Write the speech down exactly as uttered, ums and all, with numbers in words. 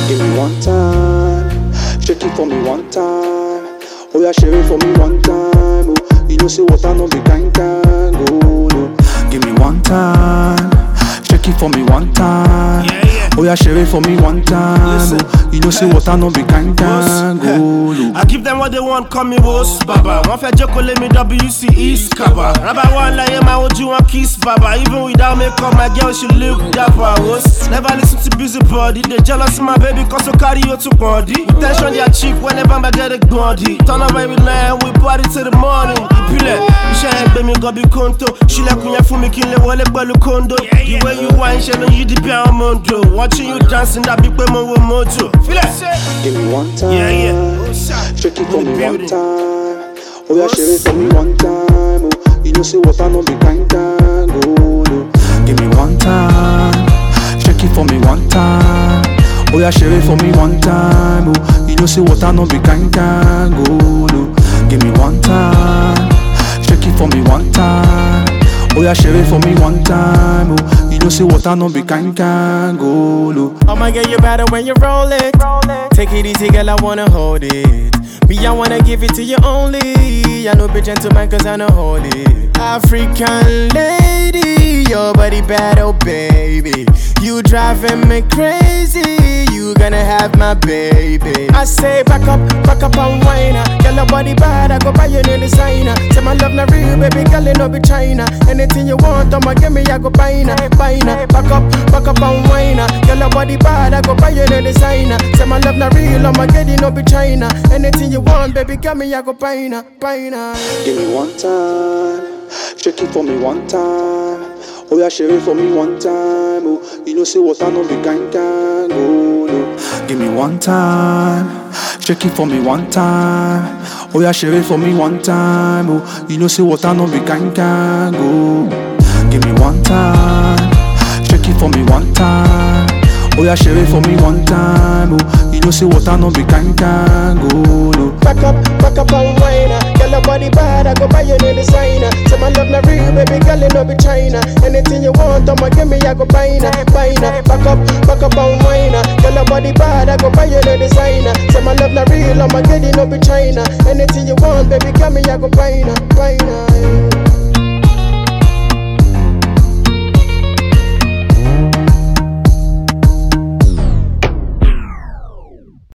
Give me one time, shake it for me one time. Oh yeah, share it for me one time. Oh, you know say what I know be kind kind. Oh no, give me one time, shake it for me one time. Yeah, yeah. Oh yeah, share it for me one time. Oh, you know say what I know be kind kind. Oh no, I give them what they want, call me Wos Baba. One fair joke, let me W C East Kaba. Rabbi one like my old you want kiss Baba. Even without makeup, my girl she look dapper. Wos never listen to busy body. They jealous of my baby cause I carry you to body. Tension their cheek whenever I get a body. Turn up every night, we party till the morning. Pile, you share baby go be conto. She like when you for me kill the wall pẹ̀lú condo. The way you wine, she know you the piano mondo. Watching you dancing, that big woman with mojo. Feel it? give me one time, Yeah, yeah. shake it for me one time. Oh yeah, share it for me one time. Oh, you know say what I know be kind kind. Oh no, give me one time, shake it for me one time. Oh yeah, share it for me one time. Oh, you know say what I know be kind kind. Oh no, give me one time, shake it for me one time. Oh yeah, share it for me one time. Oh, you know say what I know be kind kind. Oh no. Oh my girl, you better when you roll it. Take it easy, girl, I wanna hold it. Me, I wanna give it to you only. I know be gentleman cause I know hold it. African lady, your body bad, oh baby. You driving me crazy, you gonna have my baby. I say back up, back up and whine. Girl, your body bad, I go buy you new designer. Say my love not real, baby, girl, it no be China. Anything you want, I'ma give me, I go buy na, buy na. Back up, back up and whine. Girl, your body bad, I go buy you new designer. Say my love not real, I'ma get it, no be China. Anything you want, baby, give me, I go buy na, buy na. Give me one time, shake it for me one time. Oh yeah, share it for me one time. Oh, you know say what I know be kind kind. Oh no, give me one time, shake it for me one time. Oh yeah, share it for me one time. Oh, you know say what I know be kind kind. Oh, give me one time, shake it for me one time. Oh yeah, share it for me one time. Oh, you know say what I know be kind kind. Oh no. Back up, back up and whine. Girl, your body bad, I go buy you new designer. Say my love not real, baby, girl, it no be China. Anything you want, I'ma give me, I go buy na, buy na. Back up, back up and whine. Girl, your body bad, I go buy you new designer. Say my love not real, I'ma get it, no be China. Anything you want, baby, give me, I go buy na, buy na.